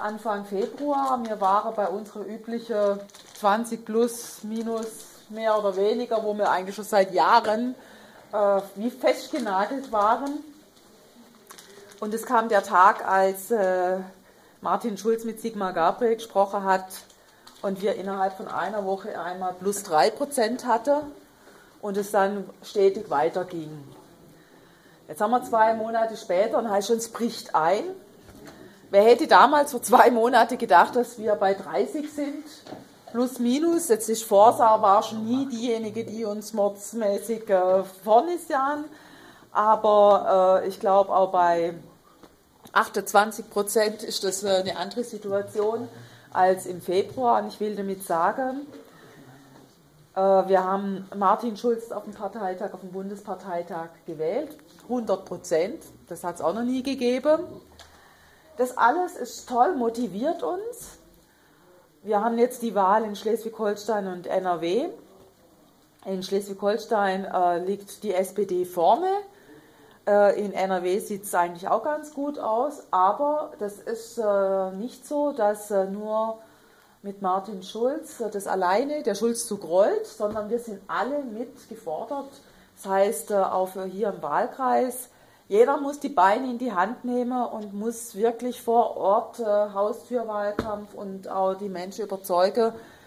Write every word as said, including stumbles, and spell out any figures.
Anfang Februar. Wir waren bei unserer üblichen zwanzig plus, minus, mehr oder weniger, wo wir eigentlich schon seit Jahren äh, wie festgenagelt waren. Und es kam der Tag, als äh, Martin Schulz mit Sigmar Gabriel gesprochen hat und wir innerhalb von einer Woche einmal plus drei Prozent hatten und es dann stetig weiterging. Jetzt haben wir zwei Monate später und heißt schon, es bricht ein. Wer hätte damals vor zwei Monaten gedacht, dass wir bei dreißig sind, plus minus. Jetzt ist Vorsaar war schon nie diejenige, die uns mordsmäßig äh, vorne sahen. Aber äh, ich glaube auch bei achtundzwanzig Prozent ist das äh, eine andere Situation als im Februar. Und ich will damit sagen, äh, wir haben Martin Schulz auf dem Parteitag, auf dem Bundesparteitag gewählt. hundert Prozent. Das hat es auch noch nie gegeben. Das alles ist toll, motiviert uns. Wir haben jetzt die Wahl in Schleswig-Holstein und N R W. In Schleswig-Holstein äh, liegt die S P D vorne. Äh, in N R W sieht es eigentlich auch ganz gut aus. Aber das ist äh, nicht so, dass äh, nur mit Martin Schulz äh, das alleine der Schulzzug rollt, sondern wir sind alle mit gefordert. Das heißt, äh, auch für hier im Wahlkreis, jeder muss die Beine in die Hand nehmen und muss wirklich vor Ort äh, Haustürwahlkampf und auch die Menschen überzeugen,